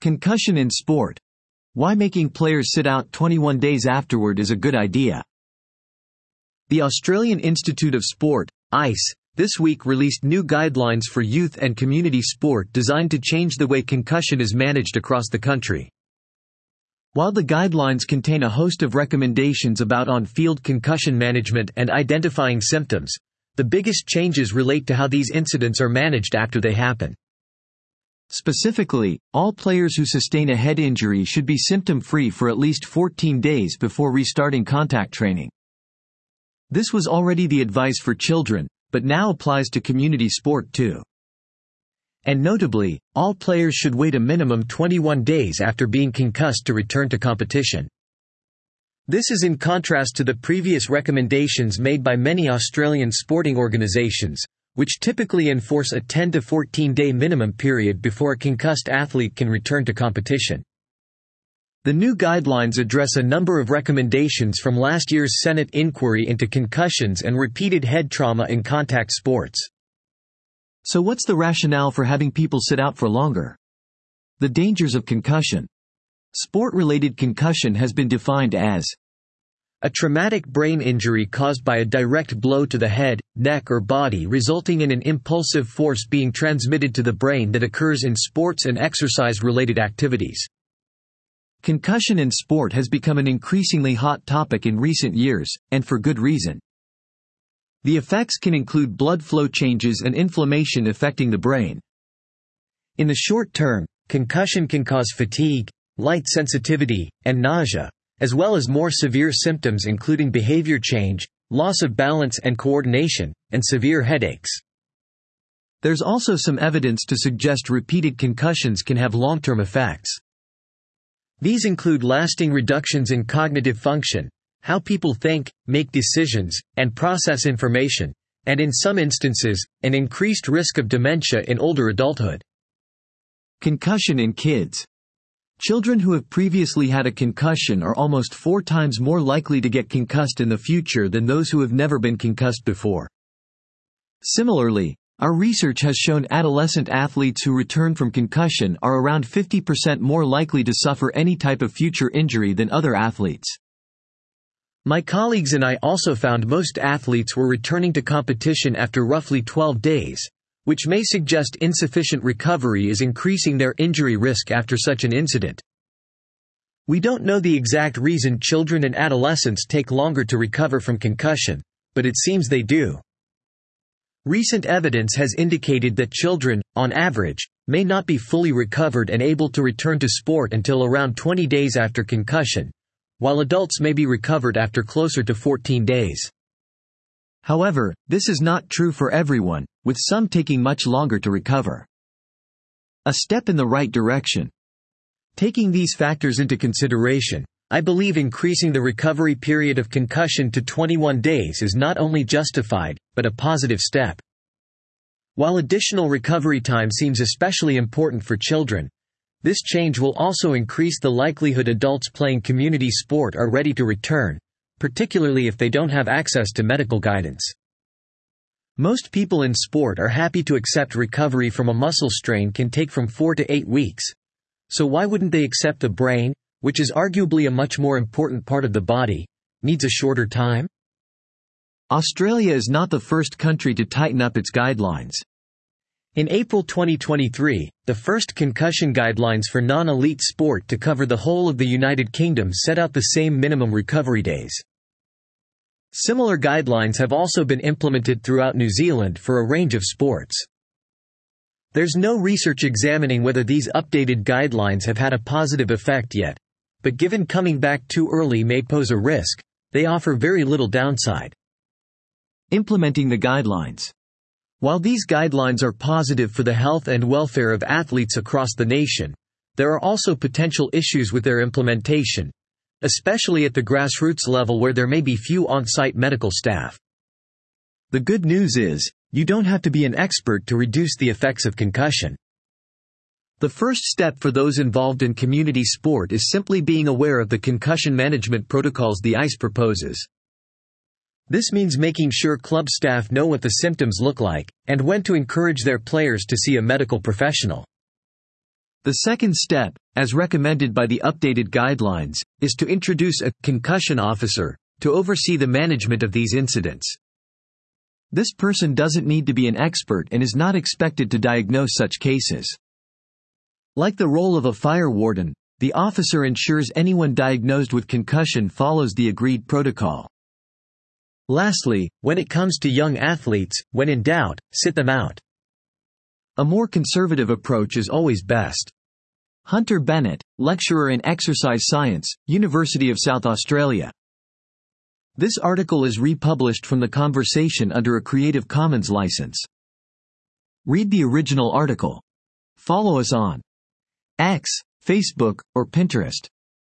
Concussion in sport. Why making players sit out 21 days afterward is a good idea. The Australian Institute of Sport, ICE, this week released new guidelines for youth and community sport designed to change the way concussion is managed across the country. While the guidelines contain a host of recommendations about on-field concussion management and identifying symptoms, the biggest changes relate to how these incidents are managed after they happen. Specifically, all players who sustain a head injury should be symptom-free for at least 14 days before restarting contact training. This was already the advice for children, but now applies to community sport too. And notably, all players should wait a minimum 21 days after being concussed to return to competition. This is in contrast to the previous recommendations made by many Australian sporting organisations, which typically enforce a 10 to 14-day minimum period before a concussed athlete can return to competition. The new guidelines address a number of recommendations from last year's Senate inquiry into concussions and repeated head trauma in contact sports. So what's the rationale for having people sit out for longer? The dangers of concussion. Sport-related concussion has been defined as a traumatic brain injury caused by a direct blow to the head, neck or body resulting in an impulsive force being transmitted to the brain that occurs in sports and exercise-related activities. Concussion in sport has become an increasingly hot topic in recent years, and for good reason. The effects can include blood flow changes and inflammation affecting the brain. In the short term, concussion can cause fatigue, light sensitivity, and nausea, as well as more severe symptoms including behavior change, loss of balance and coordination, and severe headaches. There's also some evidence to suggest repeated concussions can have long-term effects. These include lasting reductions in cognitive function, how people think, make decisions, and process information, and in some instances, an increased risk of dementia in older adulthood. Concussion in kids. Children who have previously had a concussion are almost 4 times more likely to get concussed in the future than those who have never been concussed before. Similarly, our research has shown adolescent athletes who return from concussion are around 50% more likely to suffer any type of future injury than other athletes. My colleagues and I also found most athletes were returning to competition after roughly 12 days, which may suggest insufficient recovery is increasing their injury risk after such an incident. We don't know the exact reason children and adolescents take longer to recover from concussion, but it seems they do. Recent evidence has indicated that children, on average, may not be fully recovered and able to return to sport until around 20 days after concussion, while adults may be recovered after closer to 14 days. However, this is not true for everyone, with some taking much longer to recover. A step in the right direction. Taking these factors into consideration, I believe increasing the recovery period of concussion to 21 days is not only justified, but a positive step. While additional recovery time seems especially important for children, this change will also increase the likelihood adults playing community sport are ready to return, particularly if they don't have access to medical guidance. Most people in sport are happy to accept recovery from a muscle strain can take from 4 to 8 weeks. So why wouldn't they accept the brain, which is arguably a much more important part of the body, needs a shorter time? Australia is not the first country to tighten up its guidelines. In April 2023, the first concussion guidelines for non-elite sport to cover the whole of the United Kingdom set out the same minimum recovery days. Similar guidelines have also been implemented throughout New Zealand for a range of sports. There's no research examining whether these updated guidelines have had a positive effect yet, but given coming back too early may pose a risk, they offer very little downside. Implementing the guidelines. While these guidelines are positive for the health and welfare of athletes across the nation, there are also potential issues with their implementation, especially at the grassroots level where there may be few on-site medical staff. The good news is, you don't have to be an expert to reduce the effects of concussion. The first step for those involved in community sport is simply being aware of the concussion management protocols the ICE proposes. This means making sure club staff know what the symptoms look like, and when to encourage their players to see a medical professional. The second step, as recommended by the updated guidelines, is to introduce a concussion officer to oversee the management of these incidents. This person doesn't need to be an expert and is not expected to diagnose such cases. Like the role of a fire warden, the officer ensures anyone diagnosed with concussion follows the agreed protocol. Lastly, when it comes to young athletes, when in doubt, sit them out. A more conservative approach is always best. Hunter Bennett, lecturer in exercise science, University of South Australia. This article is republished from the conversation under a Creative Commons license. Read the original article. Follow us on X, Facebook, or Pinterest.